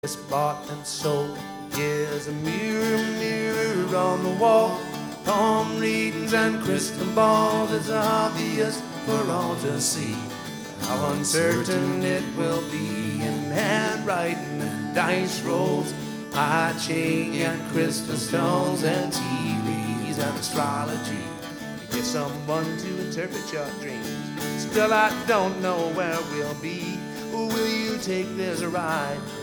is bought and sold. Here's a mirror, mirror on the wall. Palm readings and crystal balls. It's obvious for all to see how uncertain it will be in handwriting and dice rolls, I Ching and crystal stones and tea leaves and astrology. You get someone to interpret your dreams. Still, I don't know where we'll be. Will you take this ride?